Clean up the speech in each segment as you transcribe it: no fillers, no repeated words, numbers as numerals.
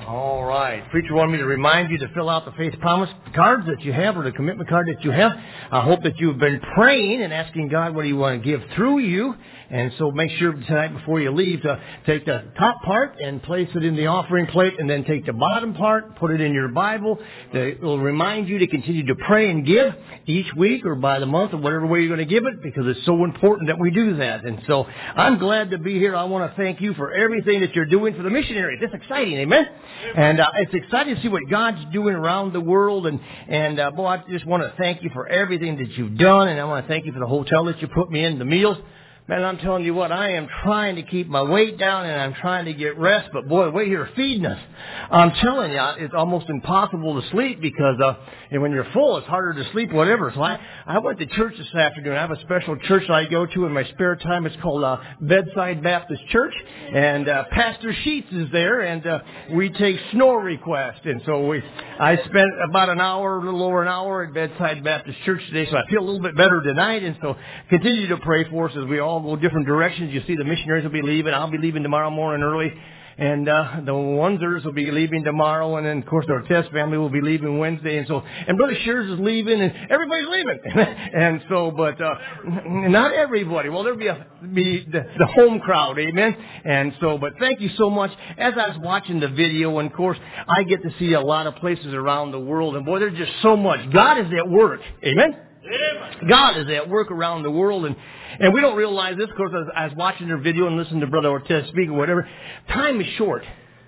All right. Preacher wanted me to remind you to fill out the faith promise cards that you have or the commitment card that you have. I hope that you've been praying and asking God what do you want to give through you. And so make sure tonight before you leave to take the top part and place it in the offering plate, and then take the bottom part, put it in your Bible. It will remind you to continue to pray and give each week or by the month or whatever way you're going to give it, because it's so important that we do that. And so I'm glad to be here. I want to thank you for everything that you're doing for the missionaries. It's exciting, amen? And it's exciting to see what God's doing around the world. And boy, I just want to thank you for everything that you've done. And I want to thank you for the hotel that you put me in, the meals. Man, I'm telling you what, I am trying to keep my weight down and I'm trying to get rest. But boy, wait here, feeding us. I'm telling you, it's almost impossible to sleep because when you're full, it's harder to sleep, whatever. So I went to church this afternoon. I have a special church that I go to in my spare time. It's called Bedside Baptist Church. And Pastor Sheets is there, and we take snore requests. And so I spent about an hour, a little over an hour at Bedside Baptist Church today. So I feel a little bit better tonight. And so continue to pray for us as we all go different directions. You see, the missionaries will be leaving. I'll be leaving tomorrow morning early. And the Wunzers will be leaving tomorrow. And then, of course, our Test family will be leaving Wednesday. And Brother Shears is leaving. And everybody's leaving. And so, but not everybody. Well, there'll be the home crowd. Amen. And so, but thank you so much. As I was watching the video, and of course, I get to see a lot of places around the world. And boy, there's just so much. God is at work. Amen. God is at work around the world, and we don't realize this, of course, as I was watching their video and listening to Brother Ortez speak or whatever. Time is short.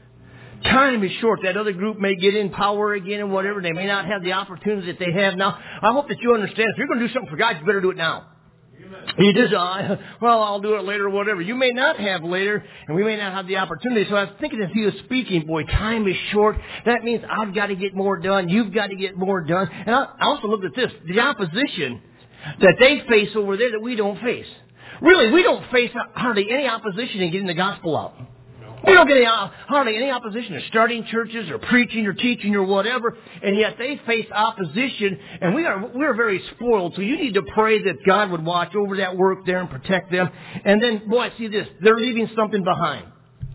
Time is short. That other group may get in power again and whatever. They may not have the opportunities that they have now. I hope that you understand, if you're going to do something for God, you better do it now. You just, well, I'll do it later or whatever. You may not have later, and we may not have the opportunity. So I was thinking as he was speaking, boy, time is short. That means I've got to get more done. You've got to get more done. And I also looked at this, the opposition that they face over there that we don't face. Really, we don't face hardly any opposition in getting the gospel out. We don't get hardly any opposition to starting churches or preaching or teaching or whatever, and yet they face opposition, and we're very spoiled. So you need to pray that God would watch over that work there and protect them. And then, boy, see this, they're leaving something behind.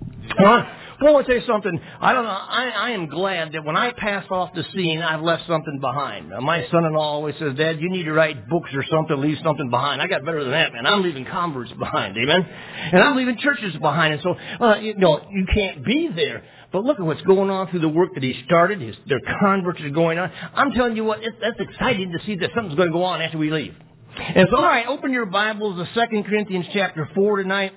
Well, I'll tell you something. I don't know. I am glad that when I pass off the scene, I've left something behind. My son-in-law always says, Dad, you need to write books or something, leave something behind. I got better than that, man. I'm leaving converts behind, amen? And I'm leaving churches behind. And so, you can't be there. But look at what's going on through the work that he started. Their converts are going on. I'm telling you what, that's exciting to see that something's going to go on after we leave. And so, all right, open your Bibles to 2 Corinthians chapter 4 tonight.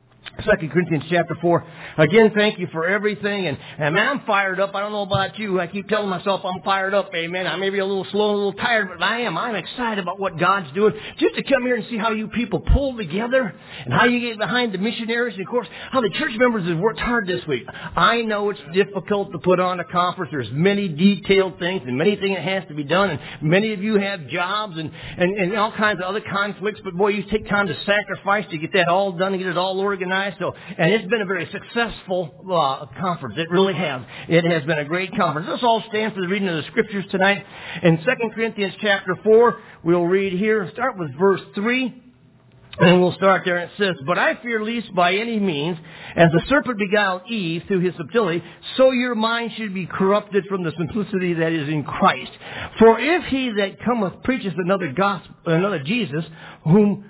2 Corinthians chapter 4. Again, thank you for everything. And man, I'm fired up. I don't know about you. I keep telling myself I'm fired up. Amen. I may be a little slow, a little tired, but I am. I'm excited about what God's doing. Just to come here and see how you people pull together and how you get behind the missionaries. And, of course, how the church members have worked hard this week. I know it's difficult to put on a conference. There's many detailed things and many things that has to be done. And many of you have jobs and all kinds of other conflicts. But, boy, you take time to sacrifice to get that all done and get it all organized. And it's been a very successful conference. It really has. It has been a great conference. Let's all stand for the reading of the Scriptures tonight. In 2 Corinthians chapter 4, we'll read here, start with verse 3. And we'll start there. It says, But I fear lest by any means, as the serpent beguiled Eve through his subtlety, so your mind should be corrupted from the simplicity that is in Christ. For if he that cometh preacheth another gospel, another Jesus, whom...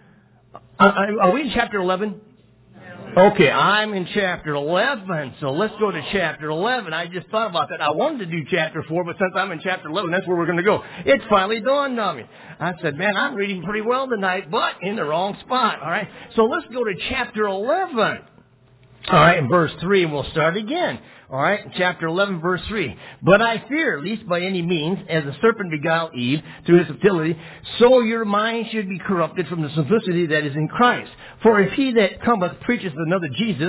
are we in chapter 11? Okay, I'm in chapter 11, so let's go to chapter 11. I just thought about that. I wanted to do chapter 4, but since I'm in chapter 11, that's where we're going to go. It finally dawned on me. I said, man, I'm reading pretty well tonight, but in the wrong spot, all right? So let's go to chapter 11. All right, in verse 3, and we'll start again. All right, chapter 11, verse 3. But I fear, lest by any means, as the serpent beguiled Eve through his subtlety, so your mind should be corrupted from the simplicity that is in Christ. For if he that cometh preacheth another Jesus,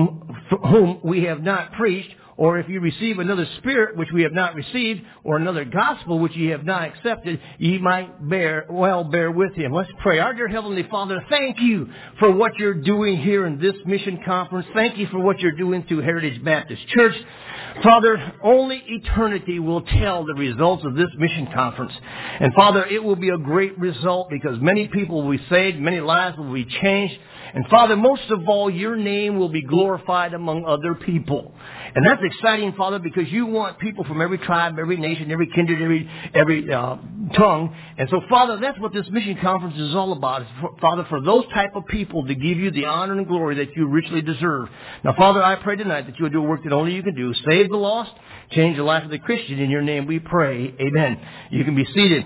whom we have not preached, or if you receive another spirit which we have not received, or another gospel which ye have not accepted, ye might bear with him. Let's pray. Our dear Heavenly Father, thank you for what you're doing here in this mission conference. Thank you for what you're doing through Heritage Baptist Church. Father, only eternity will tell the results of this mission conference. And Father, it will be a great result because many people will be saved, many lives will be changed. And Father, most of all, your name will be glorified among other people. And that's exciting, Father, because you want people from every tribe, every nation, every kindred, every tongue. And so, Father, that's what this mission conference is all about. Father, for those type of people to give you the honor and glory that you richly deserve. Now, Father, I pray tonight that you will do a work that only you can do. Save the lost, change the life of the Christian. In your name we pray. Amen. You can be seated.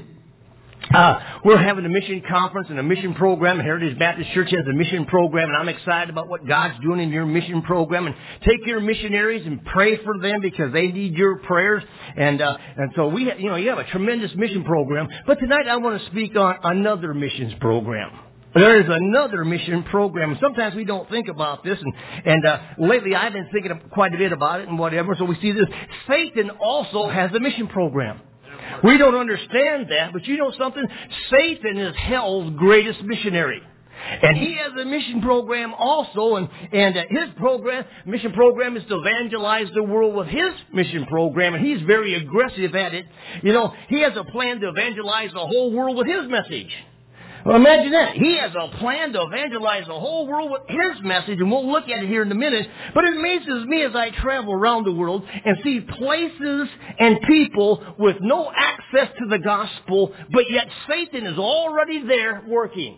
We're having a mission conference and a mission program. Heritage Baptist Church has a mission program, and I'm excited about what God's doing in your mission program. And take your missionaries and pray for them because they need your prayers. And so you have a tremendous mission program. But tonight I want to speak on another missions program. There is another mission program. Sometimes we don't think about this, and lately I've been thinking quite a bit about it and whatever. So we see this. Satan also has a mission program. We don't understand that, but you know something? Satan is hell's greatest missionary. And he has a mission program also, and his mission program is to evangelize the world with his mission program, and he's very aggressive at it. You know, he has a plan to evangelize the whole world with his message. Well, imagine that. He has a plan to evangelize the whole world with his message, and we'll look at it here in a minute. But it amazes me as I travel around the world and see places and people with no access to the gospel, but yet Satan is already there working.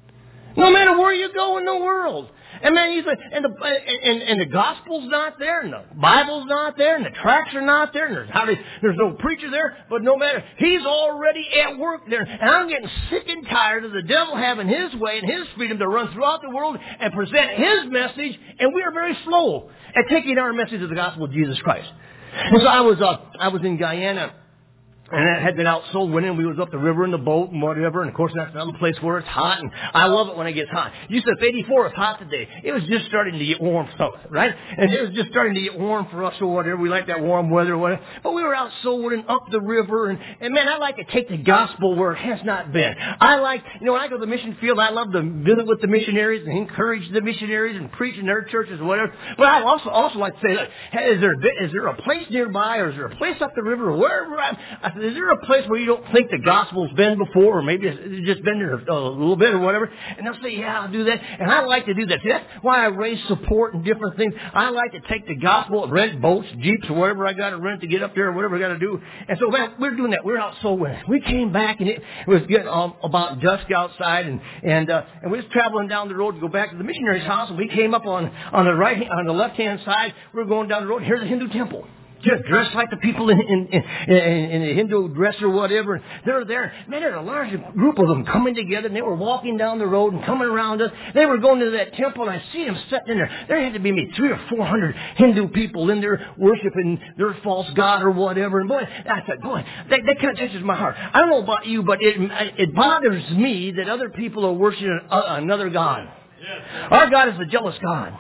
No matter where you go in the world. And man, and the gospel's not there, and the Bible's not there, and the tracts are not there, and there's no preacher there. But no matter, he's already at work there. And I'm getting sick and tired of the devil having his way and his freedom to run throughout the world and present his message. And we are very slow at taking our message of the gospel of Jesus Christ. And so I was in Guyana. And it had been outsold winter. We was up the river in the boat and whatever. And of course, that's another place where it's hot. And I love it when it gets hot. You said 84 is hot today. It was just starting to get warm, right? And it was just starting to get warm for us or whatever. We like that warm weather or whatever. But we were out soldering up the river. And man, I like to take the gospel where it has not been. I like, when I go to the mission field, I love to visit with the missionaries and encourage the missionaries and preach in their churches or whatever. But I also like to say, look, hey, is there a place nearby, or is there a place up the river or wherever I said, is there a place where you don't think the gospel's been before, or maybe it's just been there a little bit or whatever? And they'll say, yeah, I'll do that. And I like to do that. See, that's why I raise support and different things. I like to take the gospel and rent boats, jeeps, or whatever I got to rent to get up there or whatever I got to do. And so, man, we're doing that. We're out soul winning. We came back, and it was getting about dusk outside, and we was traveling down the road to go back to the missionary's house, and we came up on the left-hand side. We were going down the road, and here's a Hindu temple. Just dressed like the people in the Hindu dress or whatever. They're there. Man, there's a large group of them coming together, and they were walking down the road and coming around us. They were going to that temple, and I see them sitting in there. There had to be maybe 300 or 400 Hindu people in there worshiping their false god or whatever. And boy, I said, that kind of touches my heart. I don't know about you, but it bothers me that other people are worshiping another god. Our God is a jealous God.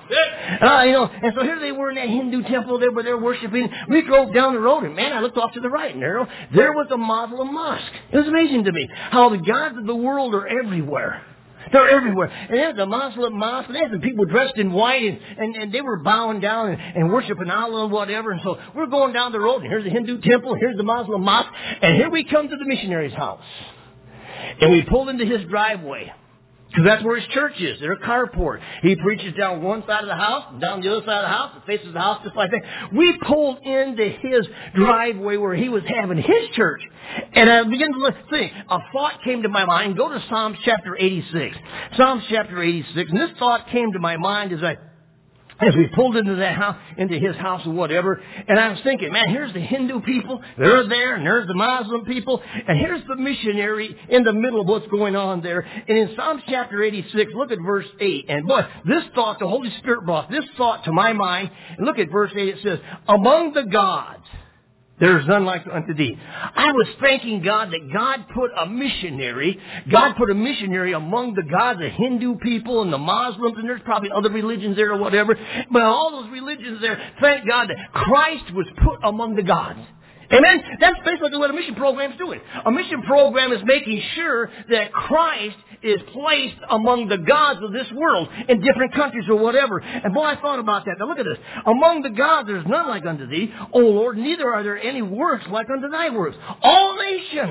And so here they were in that Hindu temple. They were there worshiping. We drove down the road, and man, I looked off to the right, and there was a Muslim mosque. It was amazing to me how the gods of the world are everywhere. They're everywhere. And there's a Muslim mosque, and there's some people dressed in white, and they were bowing down and worshiping Allah and whatever. And so we're going down the road, and here's the Hindu temple, here's the Muslim mosque, and here we come to the missionary's house. And we pulled into his driveway. Because that's where his church is. They're a carport. He preaches down one side of the house, down the other side of the house, and faces the house just like that. We pulled into his driveway where he was having his church. And I began to think. A thought came to my mind. Go to Psalms chapter 86. Psalms chapter 86. And this thought came to my mind as we pulled into that house, into his house or whatever, and I was thinking, man, here's the Hindu people, they're there, and there's the Muslim people, and here's the missionary in the middle of what's going on there. And in Psalms chapter 86, look at verse 8, and boy, this thought, the Holy Spirit brought this thought to my mind, and look at verse 8, it says, among the gods, there is none like unto thee. I was thanking God that God put a missionary among the gods, the Hindu people and the Muslims, and there's probably other religions there or whatever. But all those religions there, thank God that Christ was put among the gods. Amen? That's basically what a mission program is doing. A mission program is making sure that Christ is placed among the gods of this world in different countries or whatever. And boy, I thought about that. Now look at this. Among the gods there is none like unto thee, O Lord, neither are there any works like unto thy works. All nations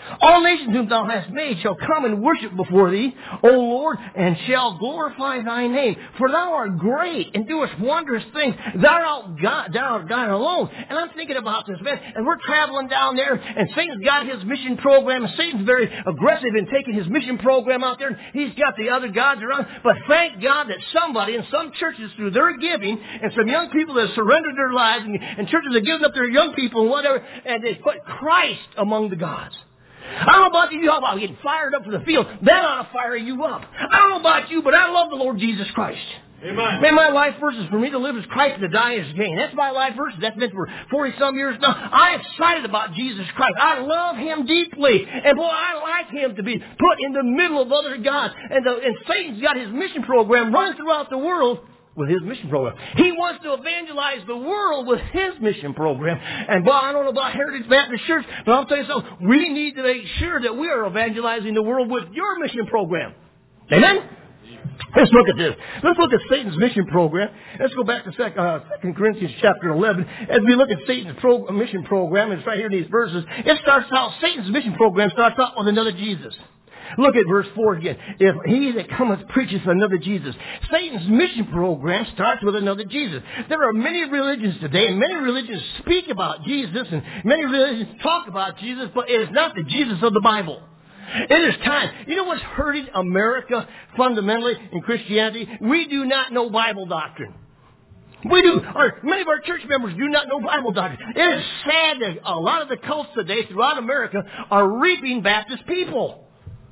All nations whom thou hast made shall come and worship before thee, O Lord, and shall glorify thy name. For thou art great and doest wondrous things. Thou art God alone. And I'm thinking about this, man. And we're traveling down there, and Satan's got his mission program, and Satan's very aggressive in taking his mission program out there. And he's got the other gods around. But thank God that somebody in some churches, through their giving, and some young people that have surrendered their lives, and churches have given up their young people and whatever, and they put Christ among the gods. I don't know about you, how about getting fired up for the field? That ought to fire you up. I don't know about you, but I love the Lord Jesus Christ. Amen. Man, my life verse is for me to live as Christ and to die as gain. That's my life verse. That's been for 40-some years now. I'm excited about Jesus Christ. I love Him deeply. And boy, I like Him to be put in the middle of other gods. And Satan's got his mission program running throughout the world with his mission program. He wants to evangelize the world with his mission program. And boy, I don't know about Heritage Baptist Church, but I'll tell you something. We need to make sure that we are evangelizing the world with your mission program. Amen? Let's look at this. Let's look at Satan's mission program. Let's go back to 2 Corinthians chapter 11. As we look at Satan's mission program, and it's right here in these verses, it starts out, Satan's mission program starts out with another Jesus. Look at verse 4 again. If he that cometh preacheth another Jesus. Satan's mission program starts with another Jesus. There are many religions today, and many religions speak about Jesus, and many religions talk about Jesus, but it is not the Jesus of the Bible. It is time. You know what's hurting America fundamentally in Christianity? We do not know Bible doctrine. We do. Many of our church members do not know Bible doctrine. It is sad that a lot of the cults today throughout America are reaping Baptist people.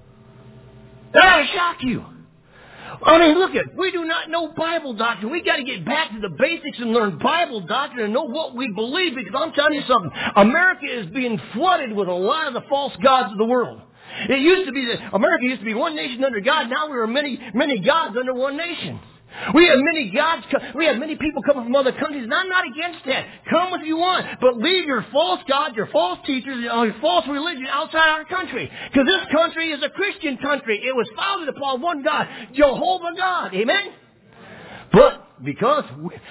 That ought to shock you. I mean, look at, we do not know Bible doctrine. We got to get back to the basics and learn Bible doctrine and know what we believe, because I'm telling you something. America is being flooded with a lot of the false gods of the world. It used to be that America used to be one nation under God. Now we are many, many gods under one nation. We have many gods. We have many people coming from other countries, and I'm not against that. Come if you want, but leave your false gods, your false teachers, your false religion outside our country. Because this country is a Christian country. It was founded upon one God, Jehovah God. Amen? But because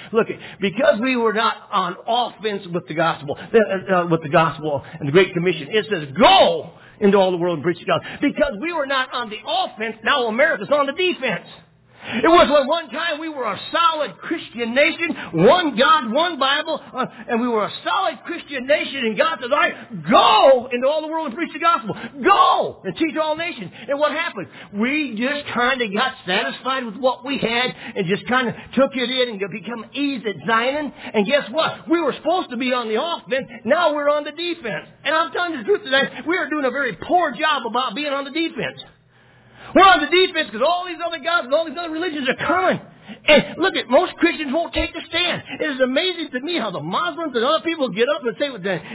we were not on offense with the gospel and the Great Commission, it says go into all the world and preach the gospel. Because we were not on the offense, now America's on the defense. It was when one time we were a solid Christian nation, one God, one Bible, and we were a solid Christian nation, and God said, all right, go into all the world and preach the gospel. Go and teach all nations. And what happened? We just kind of got satisfied with what we had and just kind of took it in and become ease at Zion. And guess what? We were supposed to be on the offense. Now we're on the defense. And I'm telling you the truth today, we are doing a very poor job about being on the defense. We're on the defense because all these other gods and all these other religions are coming. And look at, most Christians won't take the stand. It is amazing to me how the Muslims and other people get up and say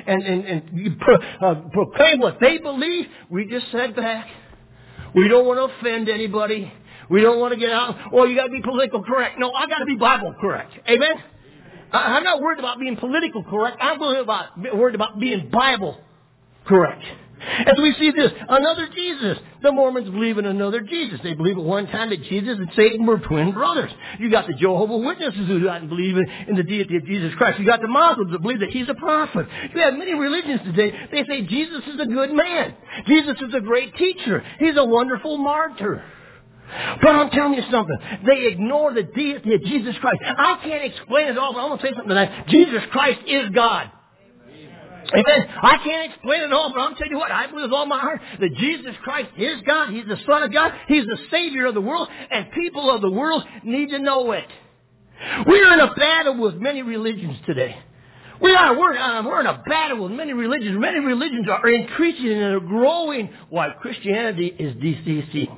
and proclaim what they believe. We just sit back. We don't want to offend anybody. We don't want to get out. Oh, you got to be political correct. No, I got to be Bible correct. Amen. I'm not worried about being political correct. I'm worried about being Bible correct. As we see this, another Jesus. The Mormons believe in another Jesus. They believe at one time that Jesus and Satan were twin brothers. You got the Jehovah's Witnesses who don't believe in the deity of Jesus Christ. You got the Muslims that believe that He's a prophet. You have many religions today. They say Jesus is a good man. Jesus is a great teacher. He's a wonderful martyr. But I'm telling you something. They ignore the deity of Jesus Christ. I can't explain it all, but I'm going to say something tonight. Jesus Christ is God. Amen. I can't explain it all, but I'm telling you what, I believe with all my heart that Jesus Christ is God. He's the Son of God. He's the Savior of the world, and people of the world need to know it. We're in a battle with many religions today. We're in a battle with many religions. Many religions are increasing and are growing while Christianity is decreasing.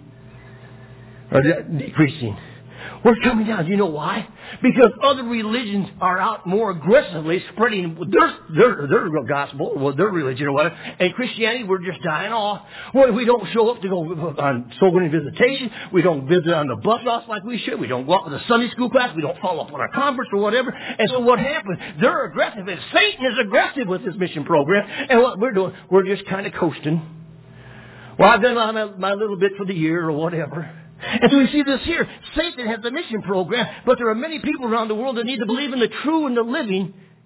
We're coming down. Do you know why? Because other religions are out more aggressively spreading their gospel, their religion or whatever. And Christianity, we're just dying off. Well, we don't show up to go on soul winning visitation. We don't visit on the bus stops like we should. We don't go out with a Sunday school class. We don't follow up on our conference or whatever. And so what happens? They're aggressive. And Satan is aggressive with his mission program. And what we're doing, we're just kind of coasting. Well, I've done my little bit for the year or whatever. And so we see this here. Satan has the mission program, but there are many people around the world that need to believe in the true and the living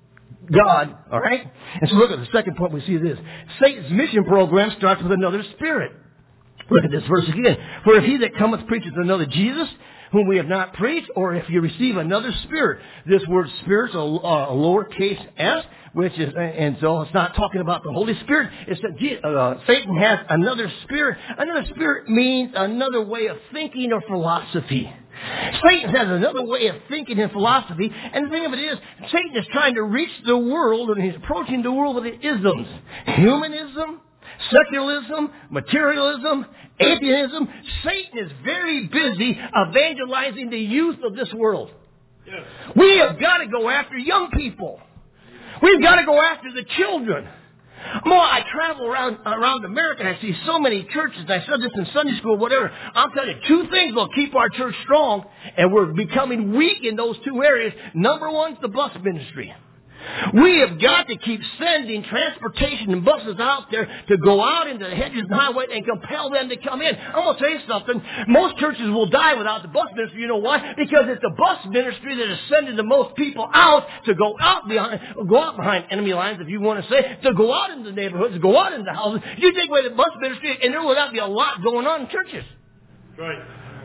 God, all right? And so look at the second point, we see this. Satan's mission program starts with another spirit. Look at this verse again. For if he that cometh preacheth another Jesus, whom we have not preached, or if you receive another spirit. This word spirit is a lowercase s, which is, and so it's not talking about the Holy Spirit. It's that Satan has another spirit. Another spirit means another way of thinking or philosophy. Satan has another way of thinking and philosophy, and the thing of it is, Satan is trying to reach the world, and he's approaching the world with the isms. Humanism, secularism, materialism, atheism. Satan is very busy evangelizing the youth of this world. Yes. We have got to go after young people. We've got to go after the children. More, I travel around America and I see so many churches. I said this in Sunday school, whatever. I'll tell you, two things will keep our church strong, and we're becoming weak in those two areas. Number one's the bus ministry. We have got to keep sending transportation and buses out there to go out into the hedges and highways and compel them to come in. I'm going to tell you something. Most churches will die without the bus ministry. You know why? Because it's the bus ministry that is sending the most people out to go out behind enemy lines, if you want to say, to go out into the neighborhoods, to go out into the houses. You take away the bus ministry, and there will not be a lot going on in churches. Right.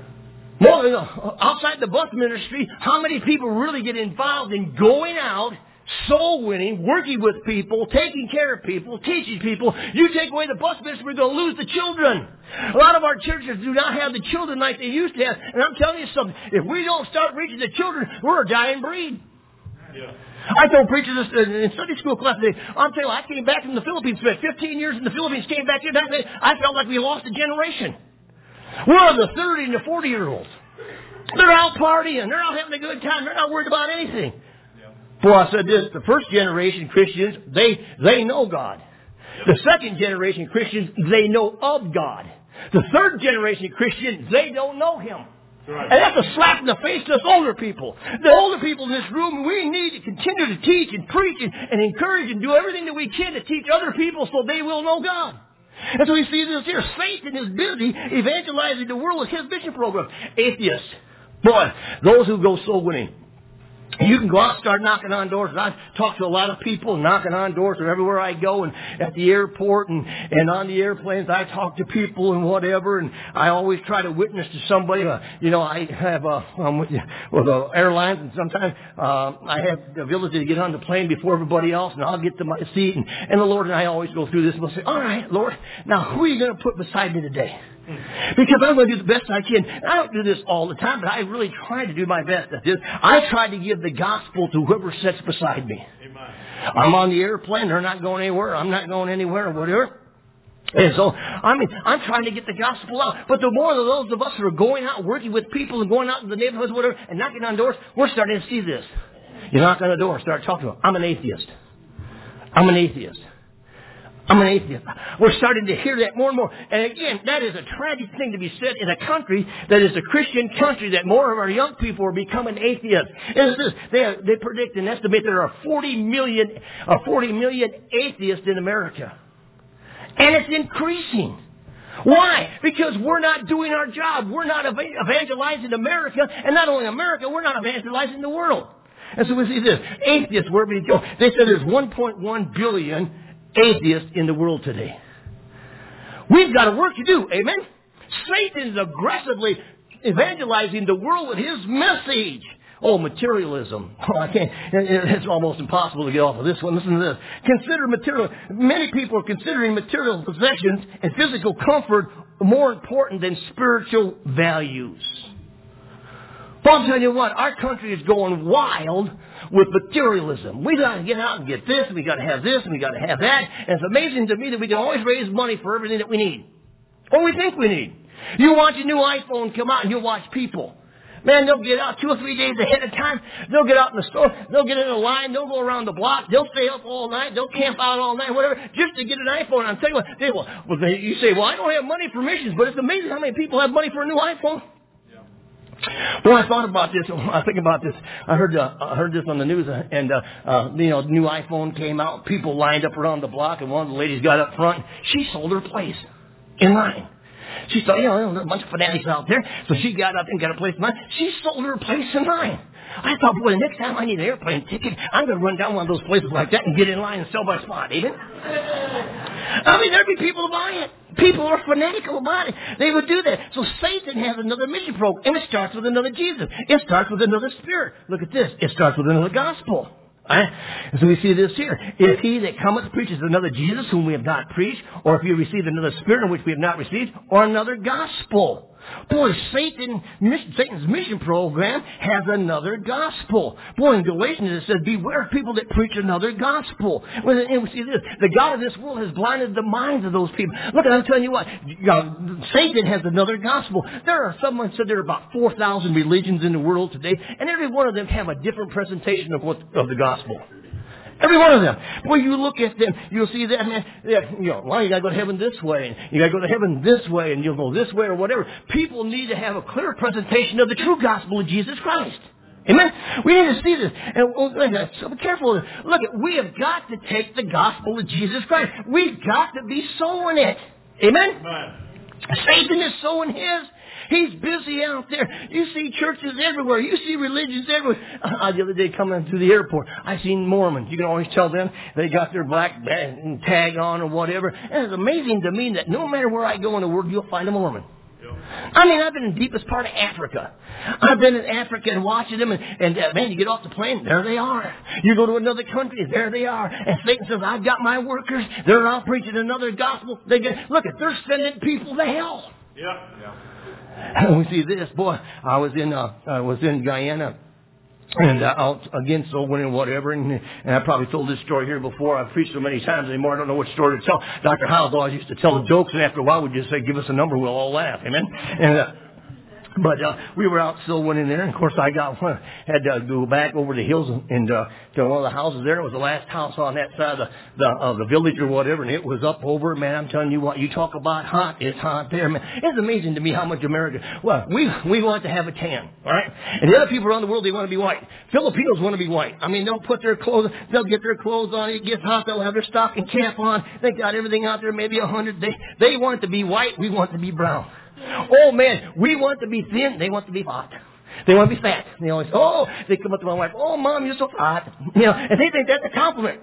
Well, outside the bus ministry, how many people really get involved in going out, soul winning, working with people, taking care of people, teaching people? You take away the bus ministry, we're going to lose the children. A lot of our churches do not have the children like they used to have. And I'm telling you something, if we don't start reaching the children, we're a dying breed. Yeah. I told preachers this in Sunday school class today. I'm telling you, I came back from the Philippines, spent 15 years in the Philippines, came back here, and I felt like we lost a generation. We're the 30 and the 40-year-olds. They're out partying. They're out having a good time. They're not worried about anything. Well, I said this, the first generation Christians, they know God. The second generation Christians, they know of God. The third generation Christians, they don't know Him. Right. And that's a slap in the face to us older people. The older people in this room, we need to continue to teach and preach and encourage and do everything that we can to teach other people so they will know God. And so we see this here. Satan is busy evangelizing the world with his mission program. Atheists. Boy, those who go soul winning. You can go out and start knocking on doors. And I've talked to a lot of people knocking on doors everywhere I go, and at the airport and on the airplanes. I talk to people and whatever, and I always try to witness to somebody. I have with airlines, and sometimes I have the ability to get on the plane before everybody else, and I'll get to my seat. And the Lord and I always go through this, and we'll say, all right, Lord, now who are you going to put beside me today? Because I'm going to do the best I can. I don't do this all the time, but I really try to do my best at this. I try to give the gospel to whoever sits beside me. Amen. I'm on the airplane. They're not going anywhere. I'm not going anywhere or whatever. And so, I'm trying to get the gospel out. But the more of those of us who are going out, working with people and going out in the neighborhoods, whatever, and knocking on doors, we're starting to see this. You knock on the door, start talking to them. I'm an atheist. I'm an atheist. I'm an atheist. We're starting to hear that more and more. And again, that is a tragic thing to be said in a country that is a Christian country, that more of our young people are becoming atheists. And it's this, they predict and estimate there are 40 million atheists in America. And it's increasing. Why? Because we're not doing our job. We're not evangelizing America. And not only America, we're not evangelizing the world. And so we see this. Atheists, wherever you go. They said there's 1.1 billion atheists in the world today. We've got a work to do. Amen? Satan is aggressively evangelizing the world with his message. Oh, materialism. Oh, I can't. It's almost impossible to get off of this one. Listen to this. Consider material. Many people are considering material possessions and physical comfort more important than spiritual values. But I'm telling you what, our country is going wild with materialism. We got to get out and get this, and we got to have this, and we got to have that. And it's amazing to me that we can always raise money for everything that we need, or we think we need. You watch a new iPhone come out, and you'll watch people. Man, they'll get out 2 or 3 days ahead of time. They'll get out in the store. They'll get in a line. They'll go around the block. They'll stay up all night. They'll camp out all night, whatever, just to get an iPhone. I'm telling you what, you say, well, I don't have money for missions, but it's amazing how many people have money for a new iPhone. Well, I thought about this. I think about this. I heard this on the news, and new iPhone came out. People lined up around the block, and one of the ladies got up front. She sold her place in line. She thought, a bunch of fanatics out there. So she got up and got a place in line. She sold her place in line. I thought, boy, the next time I need an airplane ticket, I'm going to run down one of those places like that and get in line and sell my spot. Amen? I mean, there'd be people to buy it. People are fanatical about it. They would do that. So Satan has another mission program, and it starts with another Jesus. It starts with another Spirit. Look at this. It starts with another gospel. Right? And so we see this here. If he that cometh preaches another Jesus whom we have not preached, or if you receive another Spirit in which we have not received, or another gospel. Boy, Satan's mission program has another gospel. Boy, in Galatians it says, beware of people that preach another gospel. And we see this. The God of this world has blinded the minds of those people. Look, I'm telling you what. Satan has another gospel. Someone said there are about 4,000 religions in the world today, and every one of them have a different presentation of the gospel. Every one of them. When you look at them, you'll see that, man, you got to go to heaven this way, and you got to go to heaven this way, and you'll go this way or whatever. People need to have a clear presentation of the true gospel of Jesus Christ. Amen? We need to see this. And so be careful. Look, we have got to take the gospel of Jesus Christ. We've got to be sowing it. Amen? Satan is sowing his. He's busy out there. You see churches everywhere. You see religions everywhere. The other day coming through the airport, I seen Mormons. You can always tell them they got their black tag on or whatever. And it's amazing to me that no matter where I go in the world, you'll find a Mormon. I mean, I've been in the deepest part of Africa. I've been in Africa and watching them, and man, you get off the plane, there they are. You go to another country, there they are. And Satan says, I've got my workers. They're out preaching another gospel. Look, they're sending people to hell. Yeah. And we see this, boy. I was in Guyana, and out again, so winning whatever. And I probably told this story here before. I've preached so many times anymore. I don't know what story to tell. Dr. Howes always used to tell the jokes, and after a while, we'd just say, "Give us a number, we'll all laugh." Amen. And but we were out still winning there, and of course I had to go back over the hills and to one of the houses there. It was the last house on that side of the village or whatever, and it was up over. Man, I'm telling you what, you talk about hot, it's hot there, man. It's amazing to me how much America. Well, we want to have a tan, all right, and the other people around the world, they want to be white. Filipinos want to be white. I mean, they'll get their clothes on. It gets hot. They'll have their stocking cap on. They got everything out there, maybe 100. They want to be white. We want to be brown. Oh, man, we want to be thin. They want to be hot. They want to be fat. They always, they come up to my wife, Mom, you're so fat. And they think that's a compliment.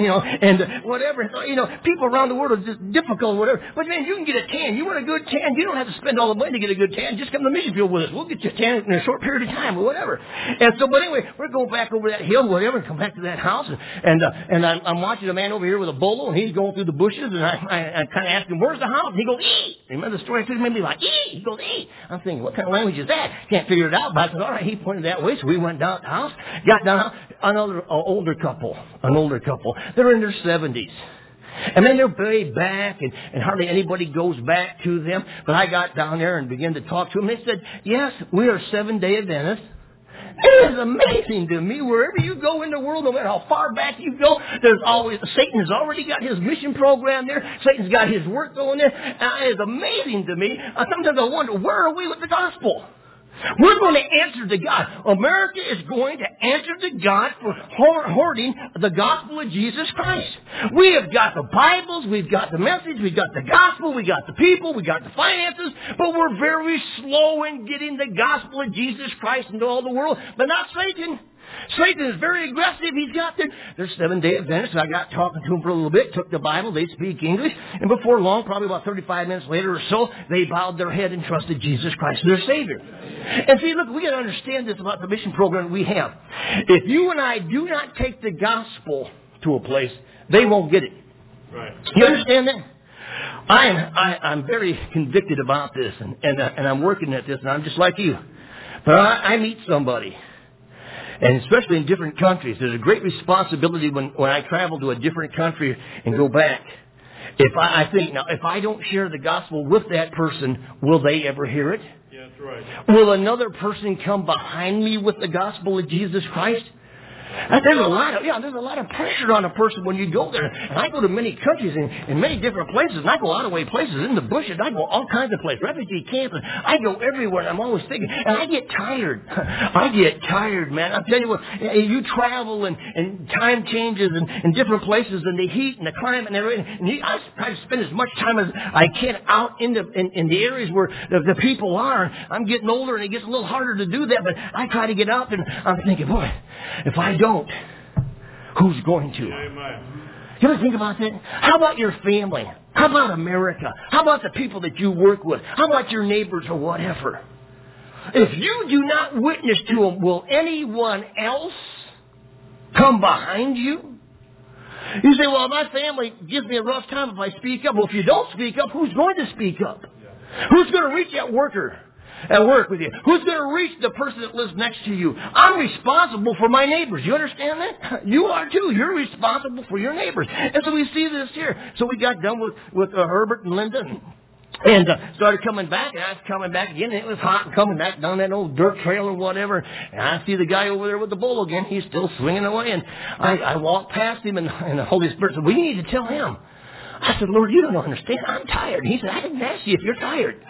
And whatever. So, people around the world are just difficult, whatever. But man, you can get a tan. You want a good tan. You don't have to spend all the money to get a good tan. Just come to the mission field with us. We'll get you a tan in a short period of time or whatever. And so, but anyway, we're going back over that hill, whatever, and come back to that house. And I'm watching a man over here with a bolo, and he's going through the bushes, and I kind of ask him, where's the house? And he goes, ee. Remember the story I told you? Maybe like, ee. He goes, ee. I'm thinking, what kind of language is that? Can't figure it out. But I said, all right, he pointed that way, so we went down to the house, got down, an older couple. They're in their 70s. And then they're way back, and hardly anybody goes back to them. But I got down there and began to talk to them. They said, yes, we are Seventh-day Adventists. It is amazing to me. Wherever you go in the world, no matter how far back you go, Satan has already got his mission program there. Satan's got his work going there. It is amazing to me. Sometimes I wonder, where are we with the gospel? We're going to answer to God. America is going to answer to God for hoarding the gospel of Jesus Christ. We have got the Bibles, we've got the message, we've got the gospel, we got the people, we got the finances, but we're very slow in getting the gospel of Jesus Christ into all the world. But not Satan. Satan is very aggressive. He's got their Seventh-day Adventists. I got talking to them for a little bit, took the Bible, they speak English, and before long, probably about 35 minutes later or so, they bowed their head and trusted Jesus Christ as their Savior. And see, look, we got to understand this about the mission program we have. If you and I do not take the gospel to a place, they won't get it. Right. You understand that? I'm very convicted about this, and I'm working at this, and I'm just like you. But I meet somebody. And especially in different countries, there's a great responsibility when I travel to a different country and go back. If I don't share the gospel with that person, will they ever hear it? Yeah, that's right. Will another person come behind me with the gospel of Jesus Christ? There's a lot of pressure on a person when you go there. And I go to many countries and many different places, and I go out of way places in the bushes. I go all kinds of places, refugee camps. I go everywhere, and I'm always thinking, and I get tired. I get tired, man. I'll tell you what, you travel and time changes in different places, and the heat and the climate and everything. And I try to spend as much time as I can out in the areas where the people are. I'm getting older, and it gets a little harder to do that, but I try to get out, and I'm thinking, boy, if I don't, who's going to? You ever think about that? How about your family? How about America? How about the people that you work with? How about your neighbors or whatever? If you do not witness to them, will anyone else come behind you? You say, well, my family gives me a rough time if I speak up. Well, if you don't speak up, who's going to speak up? Who's going to reach that worker at work with you? Who's going to reach the person that lives next to you? I'm responsible for my neighbors. You understand that? You are too. You're responsible for your neighbors. And so we see this here. So we got done with Herbert and Linda and started coming back, and I was coming back again, and it was hot and coming back down that old dirt trail or whatever. And I see the guy over there with the bowl again. He's still swinging away. And I walked past him, and the Holy Spirit said, we need to tell him. I said, Lord, you don't understand. I'm tired. He said, I didn't ask you if you're tired.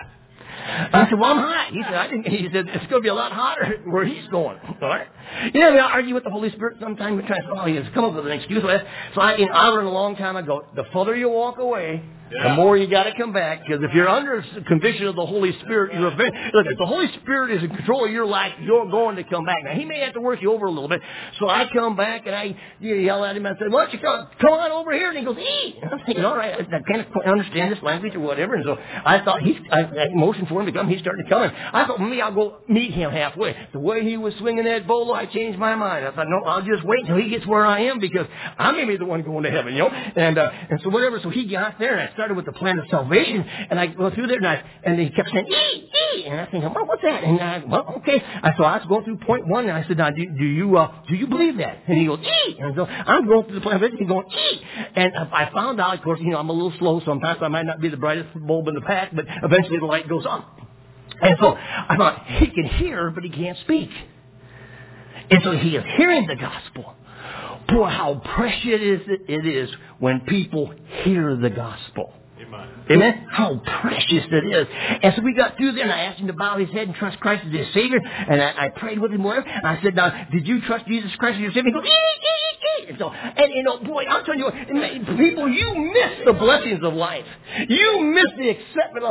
I said, well, I'm hot. He said, it's going to be a lot hotter where he's going. All right? You know, I argue with the Holy Spirit sometimes. We try to say, he's come up with an excuse. So I learned a long time ago, the further you walk away, the more you got to come back. Because if you're under conviction of the Holy Spirit, look, if the Holy Spirit is in control of your life, you're going to come back. Now, he may have to work you over a little bit. So I come back and I yell at him and I say, why don't you come on over here? And he goes, eat. And I'm thinking, all right, I can't understand this language or whatever. And so I thought I motioned for him to come. He started coming. I thought, maybe I'll go meet him halfway. The way he was swinging that bolo, I changed my mind. I thought, no, I'll just wait until he gets where I am because I'm going to be the one going to heaven, you know. And so whatever. So he got there and I started with the plan of salvation, and I go through there, and he kept saying, ee, and I think, well, what's that? And okay. So I was going through point one, and I said, now, do you believe that? And he goes, ee, and so I'm going through the plan of salvation, he's going, ee, and I found out, of course, I'm a little slow sometimes, so I might not be the brightest bulb in the pack, but eventually the light goes on. And so I thought, he can hear, but he can't speak. And so he is hearing the gospel. Boy, how precious it is when people hear the gospel. Amen? How precious it is. And so we got through there, and I asked him to bow his head and trust Christ as his Savior. And I prayed with him, whatever. And I said, now, did you trust Jesus Christ as your Savior? He goes, and so, boy, I'm telling you, people, you miss the blessings of life. You miss the excitement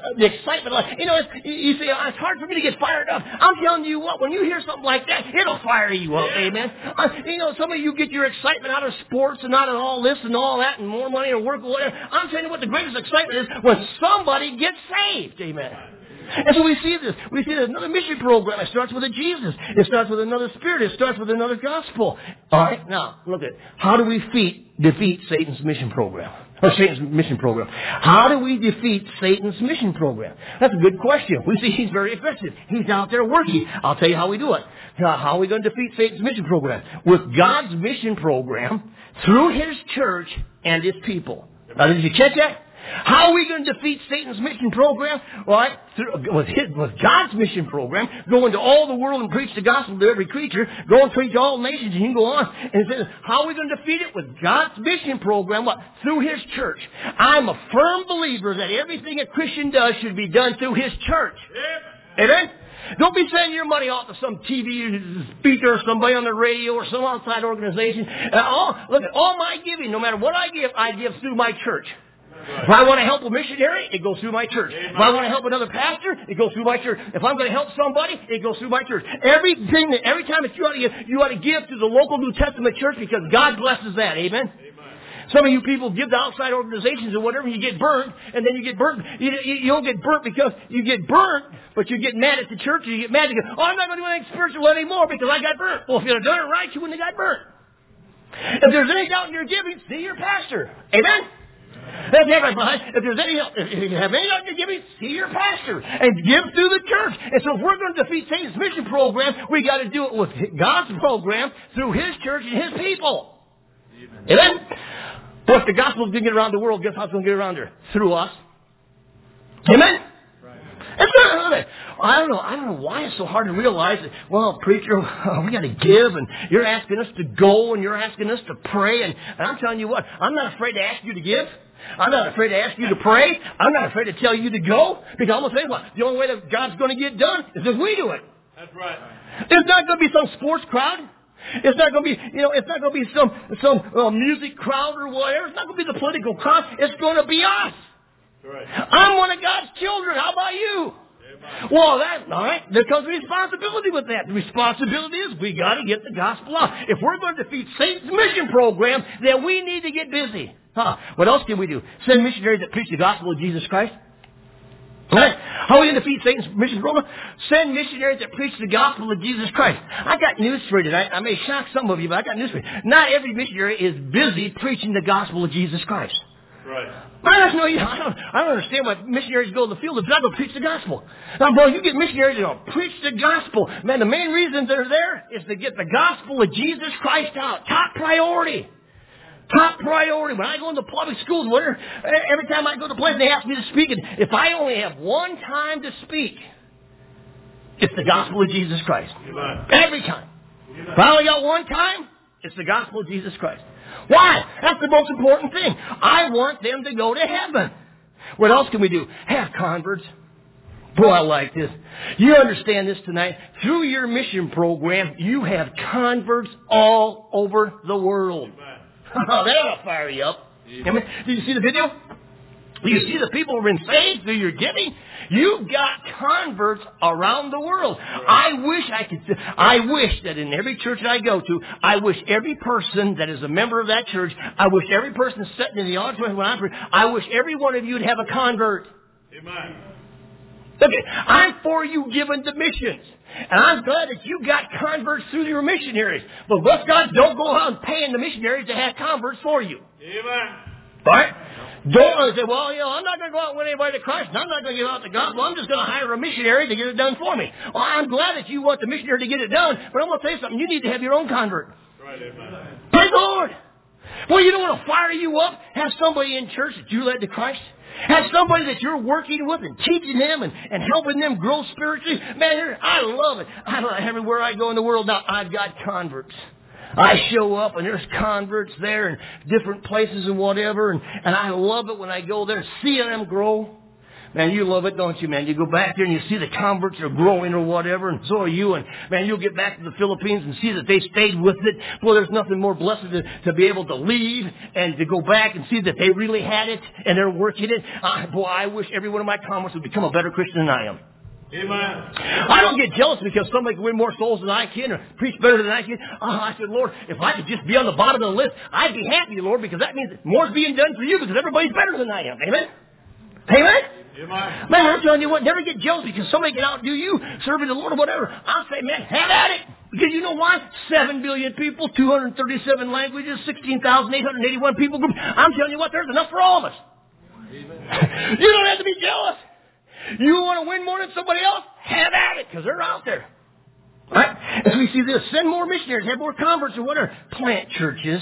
of life. You say, it's hard for me to get fired up. I'm telling you what, when you hear something like that, it'll fire you up, amen? Some of you get your excitement out of sports and out of all this and all that and more money or work or whatever. I'm telling you what the greatest excitement is when somebody gets saved, amen. And so we see this. We see there's another mission program. It starts with a Jesus. It starts with another Spirit. It starts with another gospel. All right, now, look at how do we defeat Satan's mission program? Or Satan's mission program. How do we defeat Satan's mission program? That's a good question. We see he's very effective. He's out there working. I'll tell you how we do it. How are we going to defeat Satan's mission program? With God's mission program through His church and His people. Now, did you catch that? How are we going to defeat Satan's mission program? Right? With God's mission program, go into all the world and preach the gospel to every creature, go and preach all nations, and you can go on. And it says, how are we going to defeat it? With God's mission program, what? Through His church. I'm a firm believer that everything a Christian does should be done through His church. Amen? Don't be sending your money off to some TV speaker or somebody on the radio or some outside organization. Look at all my giving, no matter what I give through my church. If I want to help a missionary, it goes through my church. If I want to help another pastor, it goes through my church. If I'm going to help somebody, it goes through my church. Every time that you ought to give to the local New Testament church because God blesses that. Amen? Some of you people give to outside organizations or whatever, you get burnt, and then you get burnt. You don't get burnt because you get burnt, but you get mad at the church, and you get mad. You go, I'm not going to do anything spiritual anymore because I got burnt. Well, if you'd have done it right, you wouldn't have got burnt. If there's any doubt in your giving, see your pastor. Amen? If you have any doubt in your giving, see your pastor and give through the church. And so if we're going to defeat Satan's mission program, we got to do it with God's program through His church and His people. Amen? But if the gospel is going to get around the world, guess how it's going to get around there? Through us. Amen? Right. It's I don't know why it's so hard to realize that, well, preacher, we got to give, and you're asking us to go, and you're asking us to pray, and I'm telling you what, I'm not afraid to ask you to give. I'm not afraid to ask you to pray. I'm not afraid to tell you to go, because I'm going to tell you what, the only way that God's going to get done is if we do it. That's right. It's not going to be some sports crowd. It's not going to be, it's not going to be some music crowd or whatever. It's not going to be the political crowd. It's going to be us. Right. I'm one of God's children. How about you? Amen. Well, all right. There comes responsibility with that. The responsibility is we got to get the gospel out. If we're going to defeat Satan's mission program, then we need to get busy. What else can we do? Send missionaries that preach the gospel of Jesus Christ. Right? How are we going to defeat Satan's mission program? Send missionaries that preach the gospel of Jesus Christ. I got news for you tonight. I may shock some of you, but I got news for you. Not every missionary is busy preaching the gospel of Jesus Christ. Right. I don't understand why missionaries go to the field if they're not going to preach the gospel. Now, bro, you get missionaries that don't preach the gospel. Man, the main reason they're there is to get the gospel of Jesus Christ out. Top priority. Top priority. When I go into public schools, every time I go to place, they ask me to speak. And if I only have one time to speak, it's the gospel of Jesus Christ. Amen. Every time. If I only got one time, it's the gospel of Jesus Christ. Why? That's the most important thing. I want them to go to heaven. What else can we do? Have converts. Boy, I like this. You understand this tonight. Through your mission program, you have converts all over the world. Oh, that'll fire you up. Did you see the video? Do you see the people who've been saved through your giving? You've got converts around the world. I wish that in every church that I go to, I wish every person that is a member of that church, I wish every person sitting in the auditorium when I pray, I wish every one of you would have a convert. Amen. Okay, I'm for you giving to missions. And I'm glad that you got converts through your missionaries. But bless God, don't go out paying the missionaries to have converts for you. Amen. All right? Don't say, well, I'm not going to go out and win anybody to Christ, and I'm not going to give out the gospel. I'm just going to hire a missionary to get it done for me. Well, I'm glad that you want the missionary to get it done, but I'm going to tell you something. You need to have your own convert. Right, amen. Praise the Lord. Well, you don't want to fire you up, have somebody in church that you led to Christ. Have somebody that you're working with and teaching them and helping them grow spiritually. Man, I love it. Everywhere I go in the world now, I've got converts. I show up and there's converts there in different places and whatever. And I love it when I go there and see them grow. Man, you love it, don't you, man? You go back there and you see the converts are growing or whatever, and so are you. And, man, you'll get back to the Philippines and see that they stayed with it. Boy, there's nothing more blessed to be able to leave and to go back and see that they really had it and they're working it. Boy, I wish every one of my converts would become a better Christian than I am. Amen. I don't get jealous because somebody can win more souls than I can or preach better than I can. I said, Lord, if I could just be on the bottom of the list, I'd be happy, Lord, because that means more's being done for you because everybody's better than I am. Amen? Amen? Amen. Man, I'm telling you what, never get jealous because somebody can outdo you serving the Lord or whatever. I'll say, man, have at it. Because you know why? 7 billion people, 237 languages, 16,881 people groups. I'm telling you what, there's enough for all of us. Amen. You don't have to be jealous. You want to win more than somebody else? Have at it, because they're out there. Right? As we see this, send more missionaries, have more converts, or whatever. Plant churches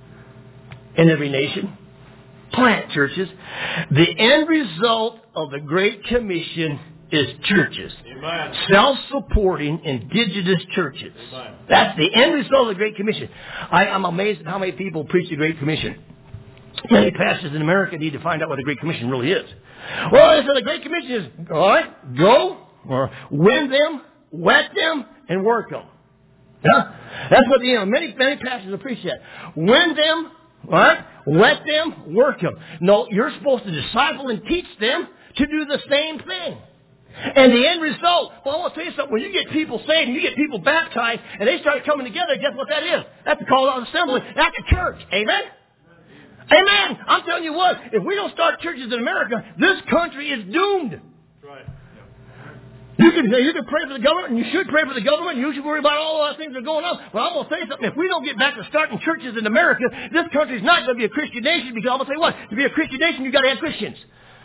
in every nation. Plant churches. The end result of the Great Commission is churches. Amen. Self-supporting indigenous churches. Amen. That's the end result of the Great Commission. I'm amazed at how many people preach the Great Commission. Many pastors in America need to find out what the Great Commission really is. Well, so the Great Commission is, all right, go or win them, wet them, and work them. Yeah? That's what, many pastors will preach that. Win them, all right, wet them, work them. No, you're supposed to disciple and teach them to do the same thing. And the end result, well, I want to tell you something. When you get people saved and you get people baptized and they start coming together, guess what that is? That's a called out assembly. That's a church. Amen? Amen. I'm telling you what, if we don't start churches in America, this country is doomed. Right. You can pray for the government, and you should pray for the government, and you should worry about all those things that are going on. Well, I'm going to tell you something. If we don't get back to starting churches in America, this country is not going to be a Christian nation, because I'm going to tell you what, to be a Christian nation, you've got to have Christians.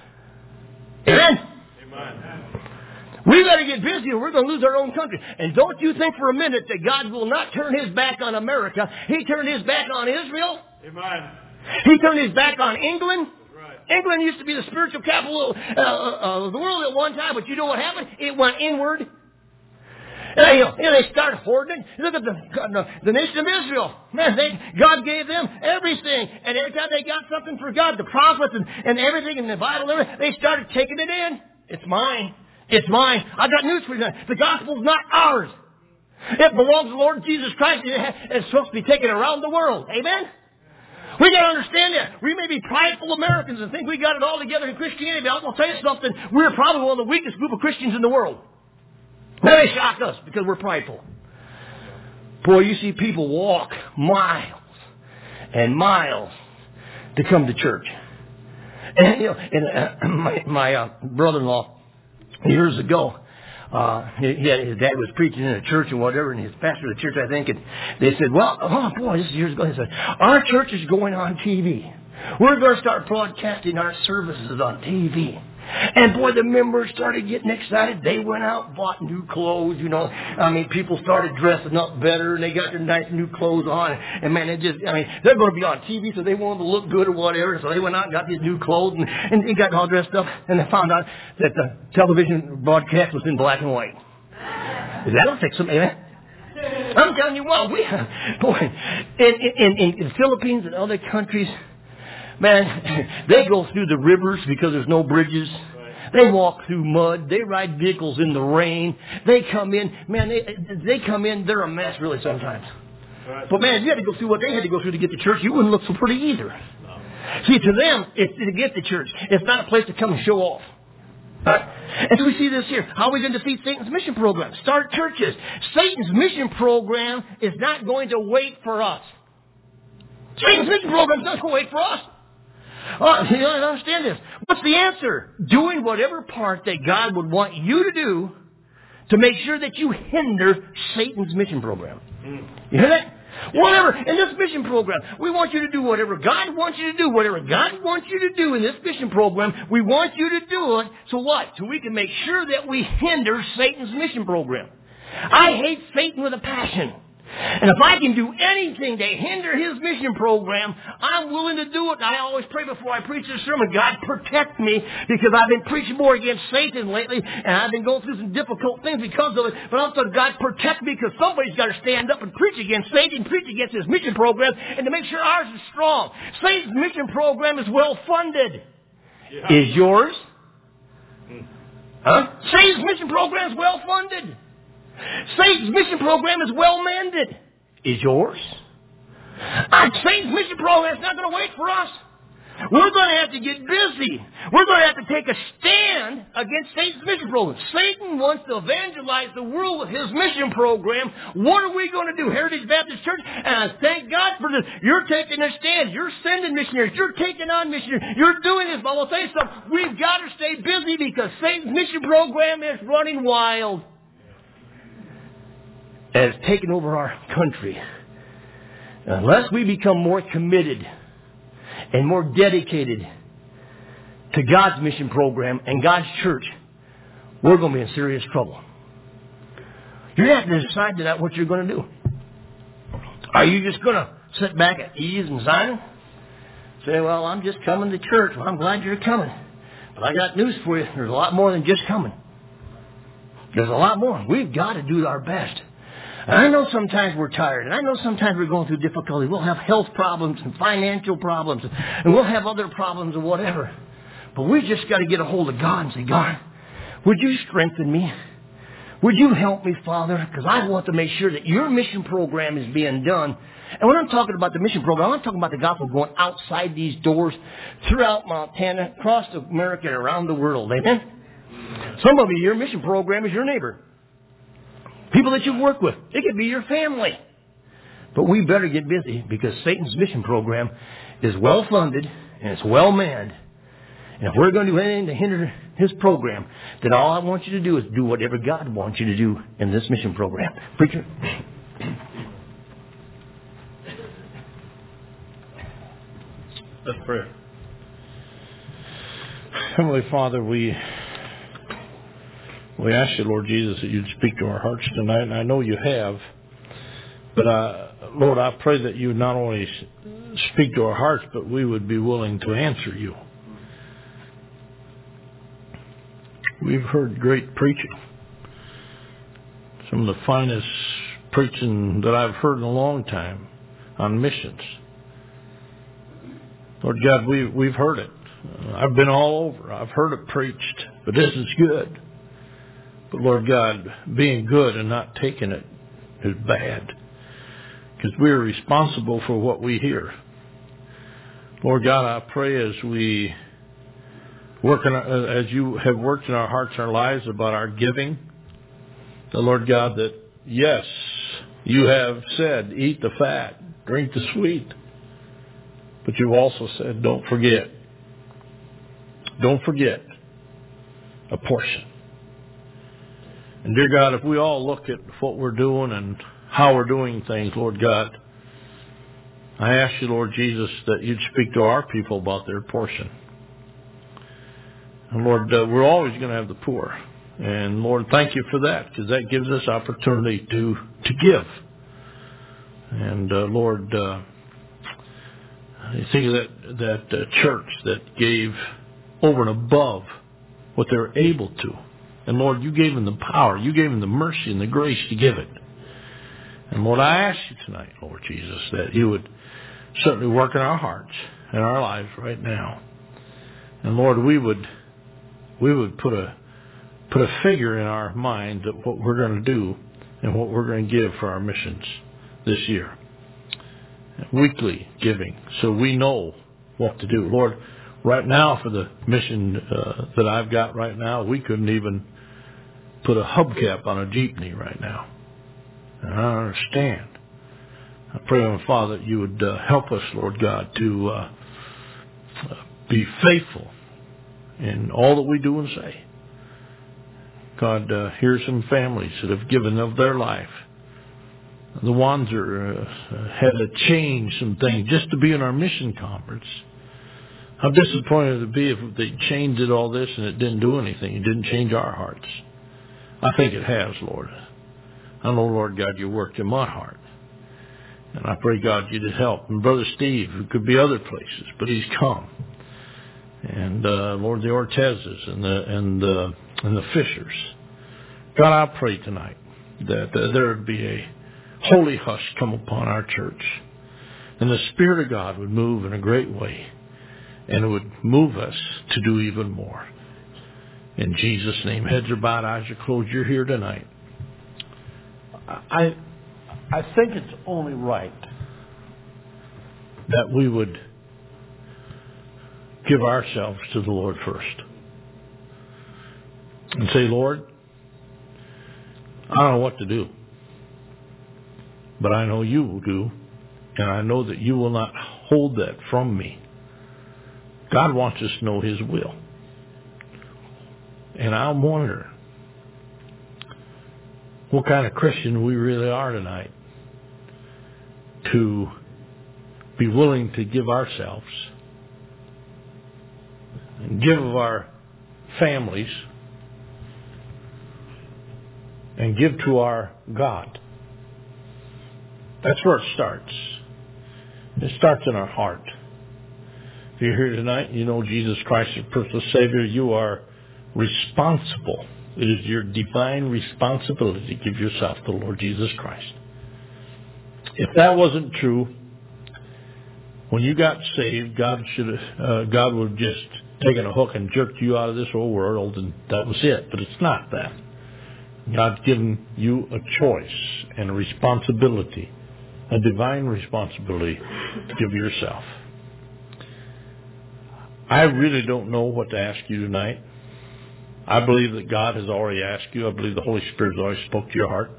Amen? Amen. We've got to get busy or we're going to lose our own country. And don't you think for a minute that God will not turn His back on America. He turned His back on Israel. Amen. He turned His back on England. Right. England used to be the spiritual capital of the world at one time, but you know what happened? It went inward. And they started hoarding. Look at the nation of Israel. Man, God gave them everything. And every time they got something for God, the prophets and everything in the Bible, they started taking it in. It's mine. It's mine. I got news for you. The gospel's not ours. It belongs to the Lord Jesus Christ. It's supposed to be taken around the world. Amen? We got to understand that. We may be prideful Americans and think we got it all together in Christianity, but I'll tell you something. We're probably one of the weakest group of Christians in the world. They shock us because we're prideful. Boy, you see people walk miles and miles to come to church. And my brother-in-law, years ago, his dad was preaching in a church and whatever, and his pastor of the church, I think, and they said, well, oh boy, this is years ago. He said, our church is going on TV. We're going to start broadcasting our services on TV. And boy, the members started getting excited. They went out and bought new clothes, people started dressing up better, and they got their nice new clothes on. And man, they're going to be on TV, so they wanted to look good or whatever. So they went out and got these new clothes, and they got all dressed up. And they found out that the television broadcast was in black and white. That'll fix them, amen? I'm telling you what, in the Philippines and other countries, man, they go through the rivers because there's no bridges. They walk through mud. They ride vehicles in the rain. They come in. Man, they come in. They're a mess, really, sometimes. But, man, if you had to go through what they had to go through to get to church, you wouldn't look so pretty either. See, to them, it's to get to church. It's not a place to come and show off. And so we see this here. How are we going to defeat Satan's mission program? Start churches. Satan's mission program is not going to wait for us. Satan's mission program is not going to wait for us. You don't understand this. What's the answer? Doing whatever part that God would want you to do to make sure that you hinder Satan's mission program. You hear that? Whatever. In this mission program, we want you to do whatever God wants you to do. Whatever God wants you to do in this mission program, we want you to do it. So what? So we can make sure that we hinder Satan's mission program. I hate Satan with a passion. And if I can do anything to hinder his mission program, I'm willing to do it. And I always pray before I preach this sermon, God protect me, because I've been preaching more against Satan lately, and I've been going through some difficult things because of it. But I'm saying, God protect me, because somebody's got to stand up and preach against Satan, preach against his mission program, and to make sure ours is strong. Satan's mission program is well funded. Yeah. Is yours? Huh? Satan's mission program is well funded. Satan's mission program is well mended. Is yours? Satan's mission program is not going to wait for us. We're going to have to get busy. We're going to have to take a stand against Satan's mission program. Satan wants to evangelize the world with his mission program. What are we going to do? Heritage Baptist Church, and I thank God for this. You're taking a stand. You're sending missionaries. You're taking on missionaries. You're doing this. But I'll tell you something. We've got to stay busy, because Satan's mission program is running wild. Has taken over our country. Unless we become more committed and more dedicated to God's mission program and God's church, we're going to be in serious trouble. You have to decide that what you're going to do. Are you just going to sit back at ease and silent? Say, well, I'm just coming to church. Well, I'm glad you're coming. But I got news for you. There's a lot more than just coming. There's a lot more. We've got to do our best. And I know sometimes we're tired, and I know sometimes we're going through difficulty. We'll have health problems and financial problems, and we'll have other problems or whatever. But we just got to get a hold of God and say, God, would you strengthen me? Would you help me, Father? Because I want to make sure that your mission program is being done. And when I'm talking about the mission program, I'm talking about the gospel going outside these doors, throughout Montana, across America, and around the world. Amen? Some of you, your mission program is your neighbor. People that you work with. It could be your family. But we better get busy, because Satan's mission program is well funded and it's well manned. And if we're going to do anything to hinder his program, then all I want you to do is do whatever God wants you to do in this mission program. Preacher. Let's pray. Heavenly Father, we ask you, Lord Jesus, that you'd speak to our hearts tonight, and I know you have. But, Lord, I pray that you would not only speak to our hearts, but we would be willing to answer you. we've heard great preaching. Some of the finest preaching that I've heard in a long time on missions. Lord God, we've heard it. I've been all over. I've heard it preached, but this is good. But Lord God, being good and not taking it is bad, because we're responsible for what we hear. Lord God, I pray as we work as you have worked in our hearts and our lives about our giving, the Lord God, that yes, you have said, eat the fat, drink the sweet, but you've also said, don't forget a portion. And dear God, if we all look at what we're doing and how we're doing things, Lord God, I ask you, Lord Jesus, that you'd speak to our people about their portion. And Lord, we're always going to have the poor. And Lord, thank you for that, because that gives us opportunity to give. And Lord, you think of that church that gave over and above what they were able to. And Lord, you gave them the power, you gave them the mercy and the grace to give it. And Lord, I ask you tonight, Lord Jesus, that you would certainly work in our hearts and our lives right now. And Lord, we would put a figure in our mind of what we're going to do and what we're going to give for our missions this year. Weekly giving, so we know what to do. Lord, right now for the mission that I've got right now, we couldn't even put a hubcap on a jeepney right now. And I don't understand. I pray, my Father, that you would help us, Lord God, to be faithful in all that we do and say. God, here's some families that have given of their life. The Wanzer had to change some things just to be in our mission conference. How disappointed it would be if they changed all this and it didn't do anything. It didn't change our hearts. I think it has, Lord. I know, Lord God, you worked in my heart. And I pray, God, you to help. And Brother Steve, who could be other places, but he's come. And Lord, the Ortezes and the Fishers. God, I pray tonight that there would be a holy hush come upon our church. And the Spirit of God would move in a great way. And it would move us to do even more. In Jesus' name, heads are bowed, eyes are closed. You're here tonight. I think it's only right that we would give ourselves to the Lord first. And say, Lord, I don't know what to do. But I know you will do. And I know that you will not hold that from me. God wants us to know his will. And I wonder what kind of Christian we really are tonight to be willing to give ourselves and give of our families and give to our God. That's where it starts. It starts in our heart. If you're here tonight, you know Jesus Christ is personal Savior, you are responsible. It is your divine responsibility to give yourself to the Lord Jesus Christ. If that wasn't true, when you got saved, God would have just taken a hook and jerked you out of this old world, and that was it. But it's not that. God's given you a choice and a responsibility, a divine responsibility to give yourself. I really don't know what to ask you tonight. I believe that God has already asked you. I believe the Holy Spirit has already spoke to your heart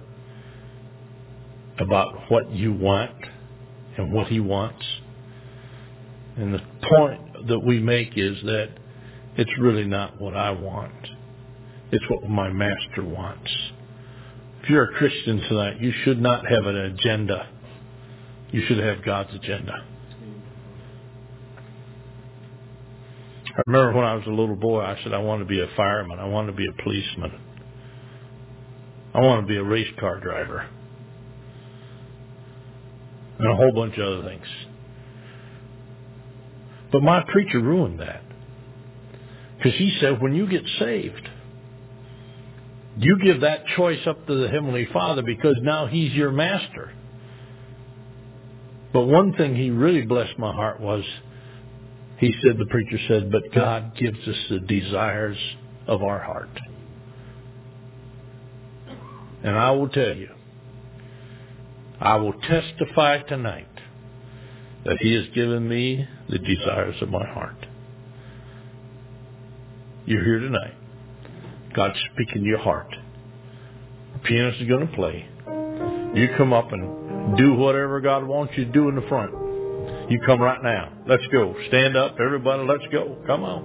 about what you want and what he wants. And the point that we make is that it's really not what I want. It's what my master wants. If you're a Christian tonight, you should not have an agenda. You should have God's agenda. I remember when I was a little boy, I said I want to be a fireman. I want to be a policeman. I want to be a race car driver. And a whole bunch of other things. But my preacher ruined that. Because he said when you get saved, You give that choice up to the Heavenly Father because now He's your master. But one thing He really blessed my heart was, the preacher said, but God gives us the desires of our heart. And I will tell you, I will testify tonight that He has given me the desires of my heart. You're here tonight. God's speaking to your heart. The pianist is going to play. You come up and do whatever God wants you to do in the front. You come right now. Let's go. Stand up, everybody. Let's go. Come on.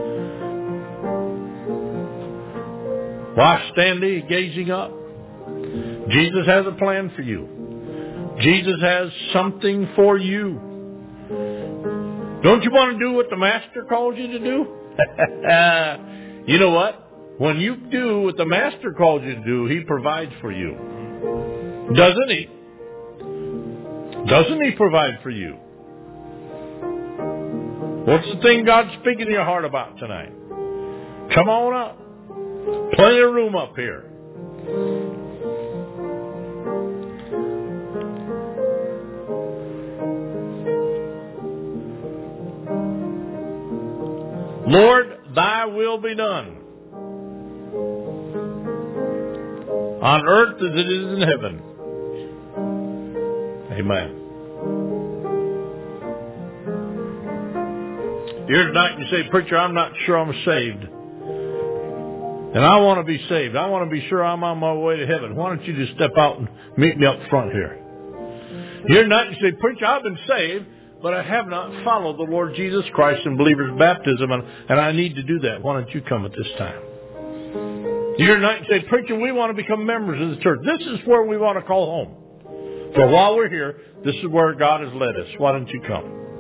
Why stand there gazing up? Jesus has a plan for you. Jesus has something for you. Don't you want to do what the Master calls you to do? You know what? When you do what the Master calls you to do, He provides for you. Doesn't He? Doesn't He provide for you? What's the thing God's speaking to your heart about tonight? Come on up. Plenty of room up here. Lord, Thy will be done on earth as it is in heaven. Amen. Here tonight you say, preacher, I'm not sure I'm saved. And I want to be saved. I want to be sure I'm on my way to heaven. Why don't you just step out and meet me up front here? Here tonight you say, preacher, I've been saved, but I have not followed the Lord Jesus Christ in believer's baptism, and I need to do that. Why don't you come at this time? Here tonight you say, preacher, we want to become members of the church. This is where we want to call home. So while we're here, this is where God has led us. Why don't you come?